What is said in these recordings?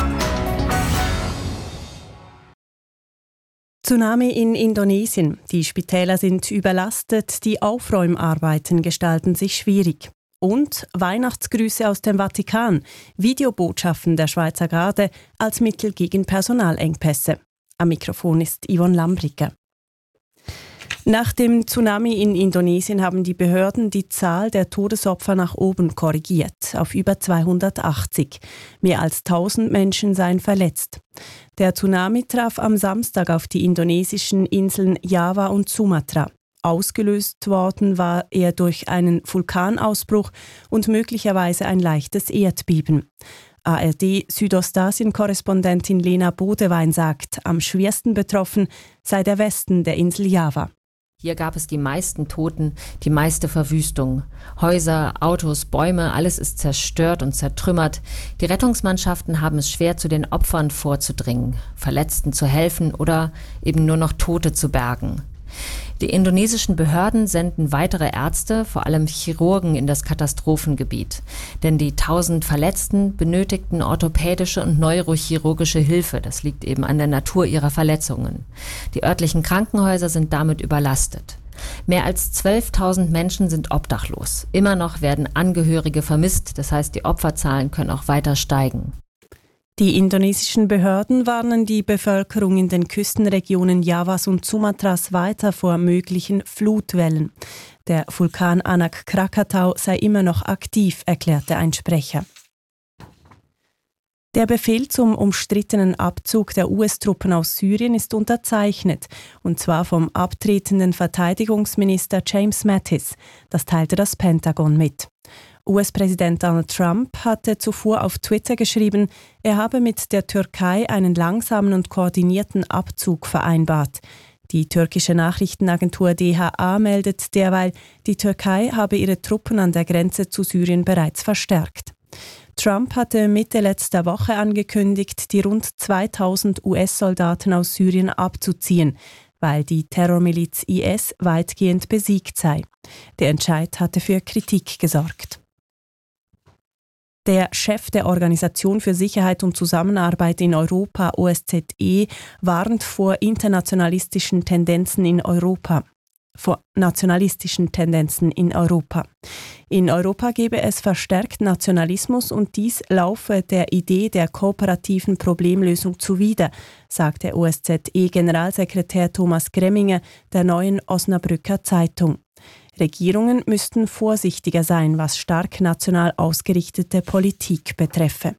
Tsunami in Indonesien. Die Spitäler sind überlastet, die Aufräumarbeiten gestalten sich schwierig. Und Weihnachtsgrüße aus dem Vatikan, Videobotschaften der Schweizer Garde als Mittel gegen Personalengpässe. Am Mikrofon ist Yvonne Lambricker. Nach dem Tsunami in Indonesien haben die Behörden die Zahl der Todesopfer nach oben korrigiert, auf über 280. Mehr als 1000 Menschen seien verletzt. Der Tsunami traf am Samstag auf die indonesischen Inseln Java und Sumatra. Ausgelöst worden war er durch einen Vulkanausbruch und möglicherweise ein leichtes Erdbeben. ARD-Südostasien-Korrespondentin Lena Bodewein sagt, am schwersten betroffen sei der Westen der Insel Java. Hier gab es die meisten Toten, die meiste Verwüstung. Häuser, Autos, Bäume, alles ist zerstört und zertrümmert. Die Rettungsmannschaften haben es schwer, zu den Opfern vorzudringen, Verletzten zu helfen oder eben nur noch Tote zu bergen. Die indonesischen Behörden senden weitere Ärzte, vor allem Chirurgen, in das Katastrophengebiet. Denn die 1000 Verletzten benötigten orthopädische und neurochirurgische Hilfe. Das liegt eben an der Natur ihrer Verletzungen. Die örtlichen Krankenhäuser sind damit überlastet. Mehr als 12.000 Menschen sind obdachlos. Immer noch werden Angehörige vermisst, das heißt, die Opferzahlen können auch weiter steigen. Die indonesischen Behörden warnen die Bevölkerung in den Küstenregionen Javas und Sumatras weiter vor möglichen Flutwellen. Der Vulkan Anak Krakatau sei immer noch aktiv, erklärte ein Sprecher. Der Befehl zum umstrittenen Abzug der US-Truppen aus Syrien ist unterzeichnet, und zwar vom abtretenden Verteidigungsminister James Mattis. Das teilte das Pentagon mit. US-Präsident Donald Trump hatte zuvor auf Twitter geschrieben, er habe mit der Türkei einen langsamen und koordinierten Abzug vereinbart. Die türkische Nachrichtenagentur DHA meldet derweil, die Türkei habe ihre Truppen an der Grenze zu Syrien bereits verstärkt. Trump hatte Mitte letzter Woche angekündigt, die rund 2000 US-Soldaten aus Syrien abzuziehen, weil die Terrormiliz IS weitgehend besiegt sei. Der Entscheid hatte für Kritik gesorgt. Der Chef der Organisation für Sicherheit und Zusammenarbeit in Europa, OSZE, warnt vor nationalistischen Tendenzen in Europa. In Europa gebe es verstärkt Nationalismus und dies laufe der Idee der kooperativen Problemlösung zuwider, sagte OSZE-Generalsekretär Thomas Gremminger der Neuen Osnabrücker Zeitung. Regierungen müssten vorsichtiger sein, was stark national ausgerichtete Politik betreffe.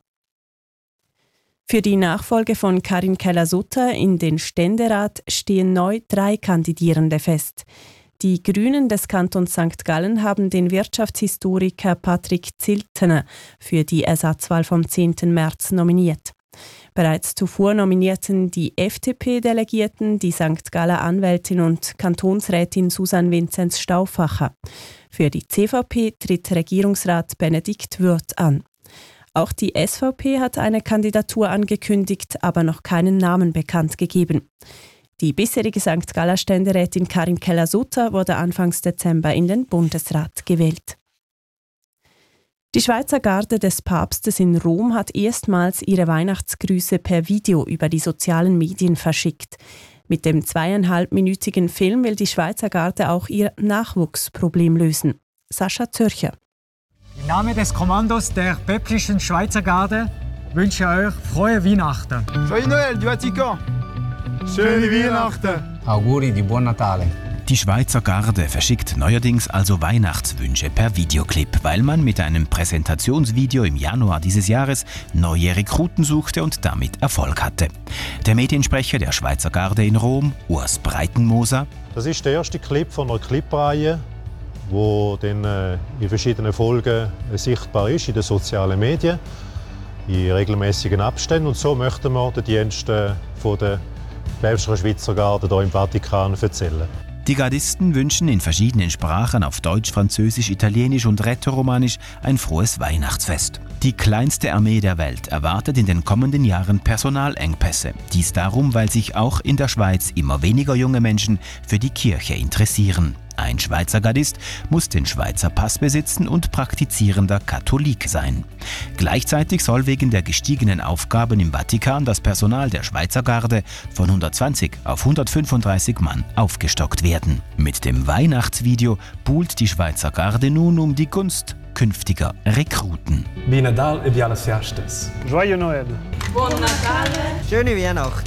Für die Nachfolge von Karin Keller-Sutter in den Ständerat stehen neu 3 Kandidierende fest. Die Grünen des Kantons St. Gallen haben den Wirtschaftshistoriker Patrick Ziltener für die Ersatzwahl vom 10. März nominiert. Bereits zuvor nominierten die FDP-Delegierten die St. Galler Anwältin und Kantonsrätin Susanne Vinzenz Stauffacher. Für die CVP tritt Regierungsrat Benedikt Würth an. Auch die SVP hat eine Kandidatur angekündigt, aber noch keinen Namen bekannt gegeben. Die bisherige St. Galler Ständerätin Karin Keller-Sutter wurde Anfangs Dezember in den Bundesrat gewählt. Die Schweizer Garde des Papstes in Rom hat erstmals ihre Weihnachtsgrüße per Video über die sozialen Medien verschickt. Mit dem 2,5-minütigen Film will die Schweizer Garde auch ihr Nachwuchsproblem lösen. Sascha Zürcher. Im Namen des Kommandos der päpstlichen Schweizer Garde wünsche ich euch frohe Weihnachten. Joyeux Noël du Vatican. Schöne Weihnachten. Auguri di Buon Natale. Die Schweizer Garde verschickt neuerdings also Weihnachtswünsche per Videoclip, weil man mit einem Präsentationsvideo im Januar dieses Jahres neue Rekruten suchte und damit Erfolg hatte. Der Mediensprecher der Schweizer Garde in Rom, Urs Breitenmoser: Das ist der erste Clip von einer Clipreihe, wo dann in verschiedenen Folgen sichtbar ist in den sozialen Medien, in regelmäßigen Abständen. Und so möchten wir den Diensten von der päpstlichen Schweizer Garde hier im Vatikan erzählen. Die Gardisten wünschen in verschiedenen Sprachen auf Deutsch, Französisch, Italienisch und Rätoromanisch ein frohes Weihnachtsfest. Die kleinste Armee der Welt erwartet in den kommenden Jahren Personalengpässe. Dies darum, weil sich auch in der Schweiz immer weniger junge Menschen für die Kirche interessieren. Ein Schweizer Gardist muss den Schweizer Pass besitzen und praktizierender Katholik sein. Gleichzeitig soll wegen der gestiegenen Aufgaben im Vatikan das Personal der Schweizer Garde von 120 auf 135 Mann aufgestockt werden. Mit dem Weihnachtsvideo buhlt die Schweizer Garde nun um die Gunst künftiger Rekruten. Wie Nadal e wie alles Jahrtes. Joyeux Noël. Buon Natale. Schöne Weihnachten.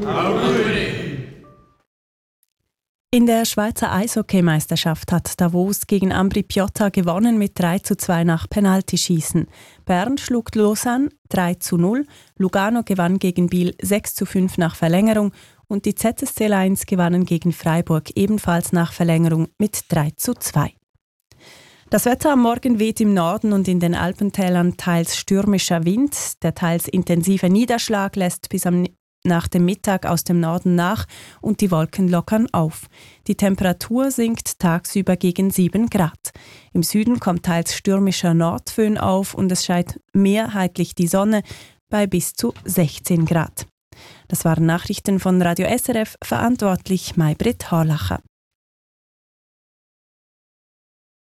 In der Schweizer Eishockeymeisterschaft hat Davos gegen Ambri Piotta gewonnen mit 3:2 nach Penaltyschießen. Bern schlug Lausanne 3:0, Lugano gewann gegen Biel 6:5 nach Verlängerung und die ZSC Lions gewannen gegen Freiburg ebenfalls nach Verlängerung mit 3:2. Das Wetter am Morgen weht im Norden und in den Alpentälern teils stürmischer Wind. Der teils intensive Niederschlag lässt bis nach dem Mittag aus dem Norden nach und die Wolken lockern auf. Die Temperatur sinkt tagsüber gegen 7 Grad. Im Süden kommt teils stürmischer Nordföhn auf und es scheint mehrheitlich die Sonne bei bis zu 16 Grad. Das waren Nachrichten von Radio SRF, verantwortlich Maybrit Horlacher.